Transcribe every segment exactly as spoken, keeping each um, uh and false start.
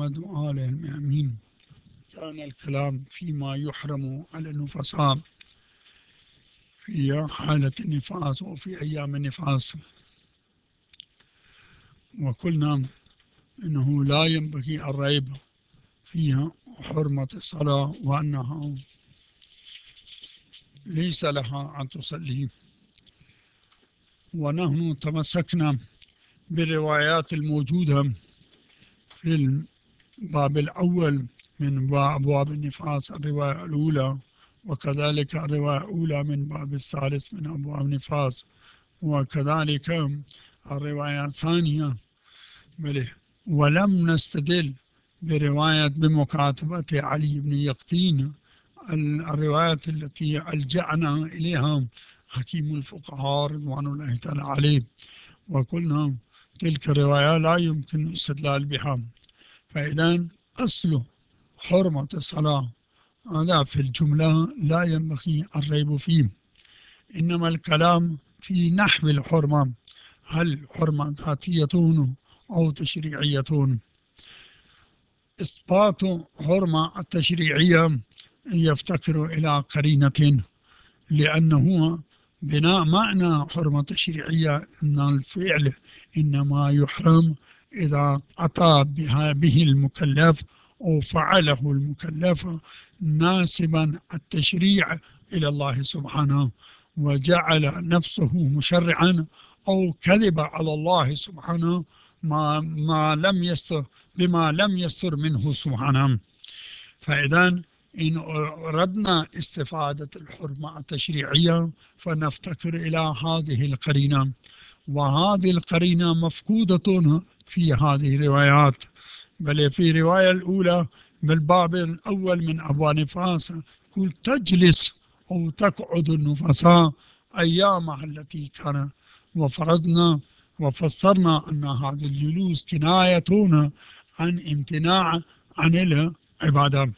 محمد وآله آمين. كان الكلام فيما يحرم على النفساء في حالة النفاس وفي أيام النفاس، وقلنا إنه لا ينبغي الريب فيها حرمة الصلاة وأنها ليس لها أن تصلي. ونحن تمسكنا بالروايات الموجودة في الباب الأول من أبواب النفاس، الرواية الأولى، وكذلك الرواية الأولى من باب الثالث من أبواب النفاس، وكذلك الرواية الثانية. بله ولم نستدل برواية بمكاتبة علي بن يقطين، الروايات التي ألجأنا إليها حكيم الفقهاء رضوان الله تعالى عليه، وقلنا تلك الرواية لا يمكن الاستدلال بها. فإذا أصل حرمة الصلاة هذا في الجملة لا ينبغي الريب فيه، إنما الكلام في نحو الحرمة، هل حرمة ذاتية أو تشريعية؟ إثبات حرمة التشريعية يفتقر إلى قرينة، لأنه بناء معنى حرمة تشريعية أن الفعل إنما يحرم إذا أتى بها به المكلف أو فعله المكلف ناسبا التشريع إلى الله سبحانه، وجعل نفسه مشرعا أو كذب على الله سبحانه ما, ما لم يستر بما لم يستر منه سبحانه. فإذا إن أردنا استفادة الحرمة التشريعية فنفتكر إلى هذه القرينة، وهذه القرينة مفقودة في هذه الروايات. بل في الرواية الأولى بالباب الأول من أبواب النفاس يقول تجلس أو تقعد النفساء أيامها التي كان، وفرضنا وفسرنا أن هذا الجلوس كناية عن امتناع عن العبادة.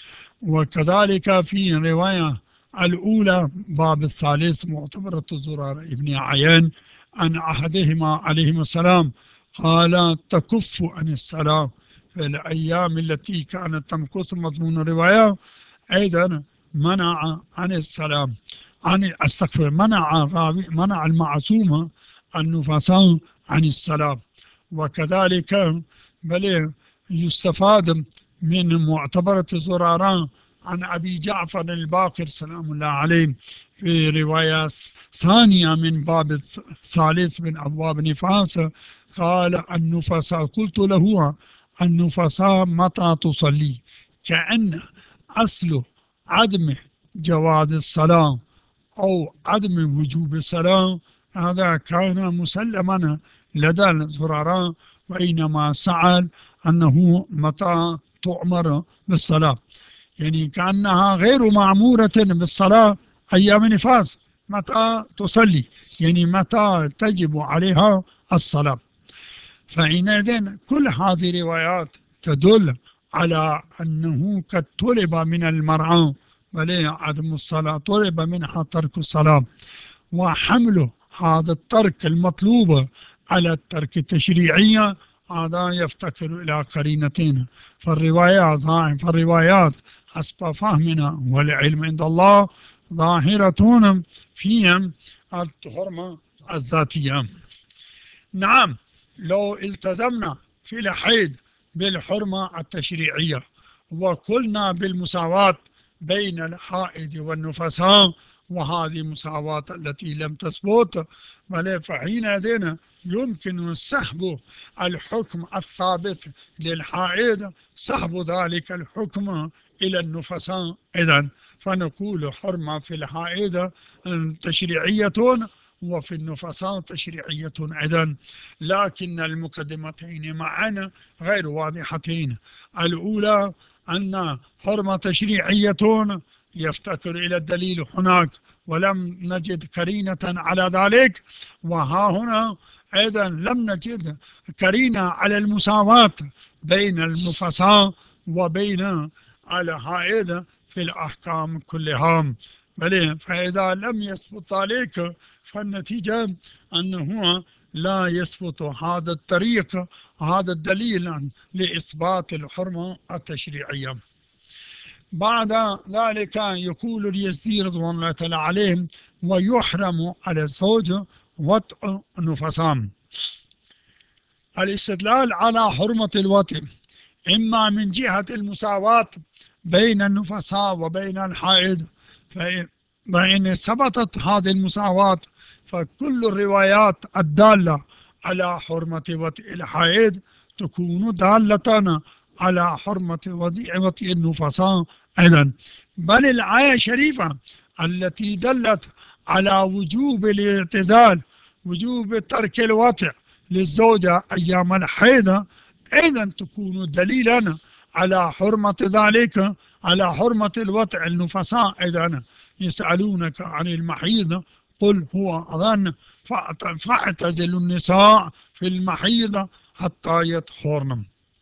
وكذلك في الرواية الأولى باب الثالث معتبرة زرارة ابن عيان أن أحدهما عليهما السلام قال تكف عن الصلاة في الأيام التي كانت تمكث. مضمون الرواية أيضا منع عن السلام عن استغفر منع الراوي منع المعصوم النفساء عن السلام. وكذلك بل يستفاد من معتبرة زرارة عن أبي جعفر الباقر سلام الله عليه في رواية ثانية من باب الثالث من أبواب النفاس قال النفساء قلت له النفساء متى تصلي، كأن أصل عدم جواز الصلاة أو عدم وجوب الصلاة هذا كان مسلما لدى الزرارة، وإنما سأل أنه متى تؤمر بالصلاة، يعني كأنها غير معمورة بالصلاة أيام النفاس، متى تصلي يعني متى تجب عليها الصلاة. فحينئذ كل هذه الروايات تدل على أنه قد طلب من المرأة بل عدم الصلاة، طلب منها ترك الصلاة، وحمل هذا الترك المطلوب على الترك التشريعي هذا يفتقر إلى قرينتين. فالروايات فالروايات حسب فهمنا والعلم عند الله ظاهرة فيهم الحرمة الذاتية. نعم، لو التزمنا في الحيض بالحرمة التشريعية وقلنا بالمساواة بين الحائض والنفساء، وهذه مساواة التي لم تثبت، بل فحينئذ يمكن سحب الحكم الثابت للحائض سحب ذلك الحكم إلى النفساء. إذن فنقول حرمة في الحائض تشريعية وفي النفساء تشريعية أيضا، لكن المقدمتين معا غير واضحتين. الأولى أن حرمة تشريعية يفتقر إلى الدليل هناك ولم نجد قرينة على ذلك، وها هنا أيضا لم نجد قرينة على المساواة بين النفساء وبين الحائض في الأحكام كلها. بل فإذا لم يثبت ذلك فالنتيجة أنه لا يثبت هذا الطريق، هذا الدليل لإثبات الحرمة التشريعية. بعد ذلك يقول اليزدي رضوان الله تعالى عليهم: ويحرم على الزوج وطء النفساء. الاستدلال على حرمة الوطء إما من جهة المساواة بين النفساء وبين الحائض، فإن ثبتت هذه المساواة فكل الروايات الدالة على حرمة وطء الحائض تكون دالة على حرمة وطء النفساء أيضا. بل الآية الشريفة التي دلت على وجوب الاعتزال، وجوب ترك الوطء للزوجة أيام الحيض، أيضا تكون دليلا على حرمة ذلك، على حرمة الوطء النفساء أيضا. يسألونك عن المحيض قل هو أذن فاعتزلوا النساء في المحيض حتى يطهرن.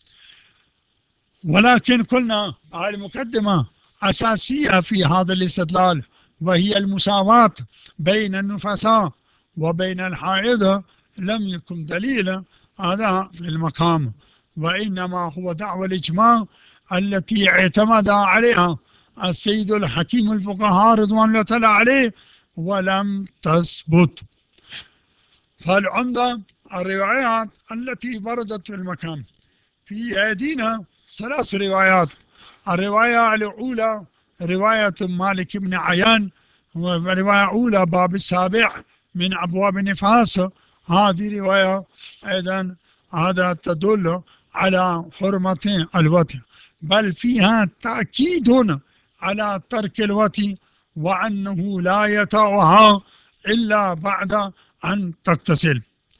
ولكن قلنا المقدمة أساسية في هذا الاستدلال، وهي المساواة بين النفساء وبين الحائض لم يكن دليلا هذا في المقام، وإنما هو دعوى الإجماع التي اعتمد عليها السيد الحكيم الفقهاء رضوان الله تعالى عليه ولم تثبت. فالعمدة الروايات التي وردت في المقام. في أيدينا ثلاث روايات. الرواية الأولى رواية مالك بن عيان، ورواية أولى باب السابع من أبواب النفاس. هذه رواية أيضا هذا تدل على حرمة الوطء، بل فيها تأكيد على ترك الوطء وأنه لا يطأها إلا بعد أن تغتسل.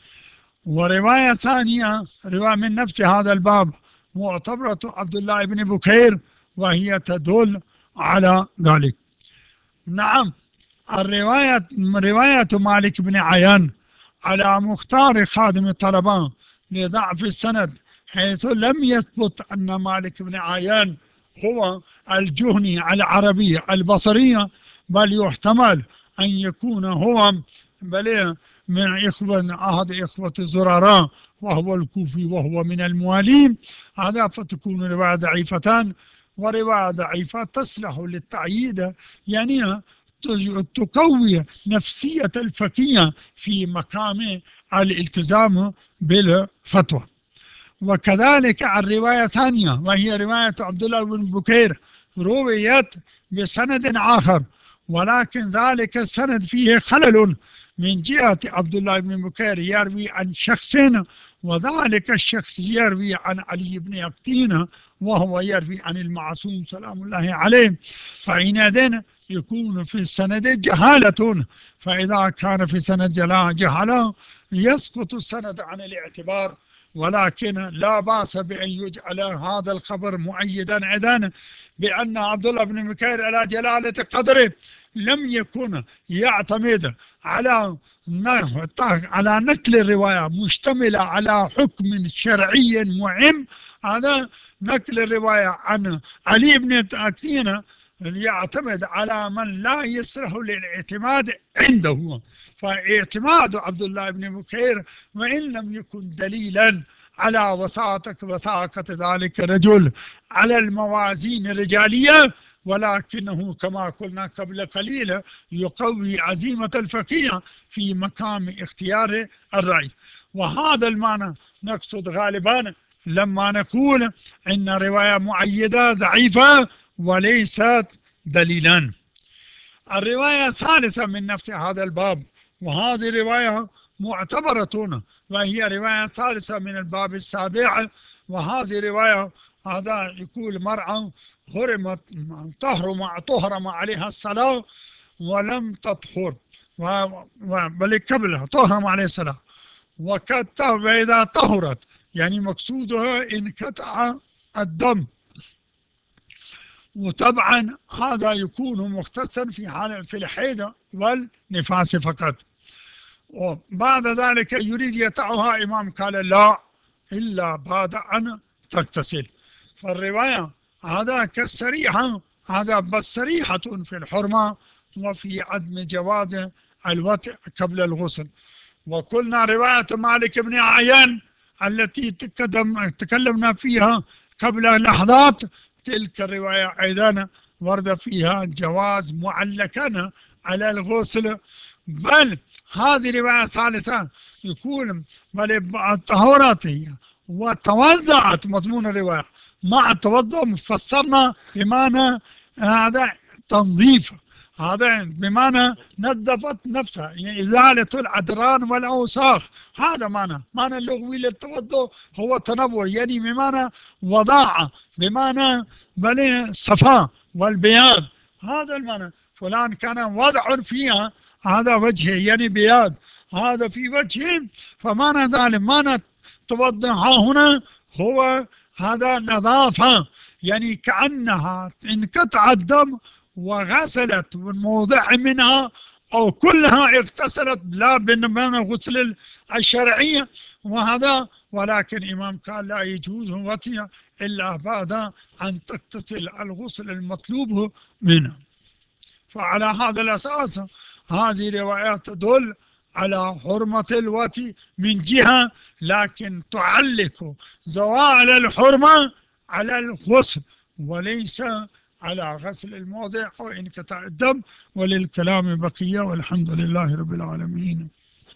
ورواية ثانية رواية من نفس هذا الباب معتبرة عبد الله بن بكير، وهي تدل على ذلك. نعم، الرواية رواية مالك بن عيان على مختار خادم الطلبة لضعف السند، حيث لم يثبت أن مالك بن عيان هو الجهني العربي البصري، بل يحتمل أن يكون هو بل من إخوة أحد إخوة الزرراء وهو الكوفي وهو من الموالين. هذا فتكون رواية ضعيفتان، ورواية ضعيفة تصلح للتعييد، يعني تقوي نفسية الفقيه في مقام الالتزام بالفتوى. وكذلك الرواية الثانية وهي رواية عبد الله بن بكير رويت بسند آخر، ولكن ذلك السند فيه خلل من جهة عبد الله بن بكير يروي عن شخص، وذلك الشخص يروي عن علي بن يقطين وهو يروي عن المعصوم سلام الله عليه، فحينئذ يكون في السند جهالة. فإذا كان في السند جهالة يسقط السند عن الاعتبار، ولكن لا بأس بأن يجعل هذا الخبر مؤيدا أيضا بأن عبد الله بن بكير على جلالة قدره لم يكن يعتمد على على نقل الرواية مشتملة على حكم شرعي مهم. هذا نقل الرواية عن علي بن يقطين يعتمد على من لا يصلح للاعتماد عنده. فاعتماد عبد الله بن بكير وإن لم يكن دليلا على وثاقة وثاقة ذلك الرجل على الموازين الرجالية، ولكنه كما قلنا قبل قليل يقوي عزيمة الفقيه في مقام اختيار الرأي. وهذا المعنى نقصد غالبا لما نقول إن رواية معيدة ضعيفة وليست دليلا. الرواية الثالثة من نفس هذا الباب، وهذه رواية معتبرة، وهي رواية ثالثة من الباب السابع. وهذه رواية هذا يقول مرأة حرمت تحرم تحرم عليها الصلاة ولم تطهر، بل قبلها تحرم عليها الصلاة وإذا طهرت، يعني مقصودها انقطع الدم. وطبعا هذا يكون مختصا في حال في الحيض والنفاس فقط. وبعد ذلك يريد يطعها إمام قال لا إلا بعد أن تغتسل. فالرواية هذا كالصريحة، هذا بس صريحة في الحرمة وفي عدم جواز الوطء قبل الغسل. وقلنا رواية مالك بن عيان التي تقدم تكلمنا فيها قبل لحظات، تلك الرواية أيضا ورد فيها جواز معلقا على الغسل. بل هذه رواية ثالثة يقول بل طهرت هي وتوضأت، مضمون الرواية مع التوضؤ فسرنا بمعنى هذا تنظيف، هذا بمعنى نظفت نفسها، يعني إزالة الأدران والأوساخ، هذا معنى معنى اللغوي للتوضؤ هو تنور، يعني بمعنى وضاعة، بمعنى بل صفاء والبياض، هذا المعنى. فلان كان وضع فيها، هذا وجهه يعني بياض، هذا في وجهه، فمعنى ذلك معنى توضأ هنا هو هذا نظافة، يعني كأنها انقطع الدم وغسلت من موضع منها أو كلها اغتسلت، لا بمعنى غسل الشرعية وهذا. ولكن الإمام قال لا يجوز وطئ إلا بعد أن تغتسل الغسل المطلوب منه. فعلى هذا الأساس هذه روايات تدل على حرمة الوطي من جهة، لكن تعلق زوال الحرمة على الغسل وليس على غسل الموضع أو انقطاع الدم. وللكلام بقية، والحمد لله رب العالمين.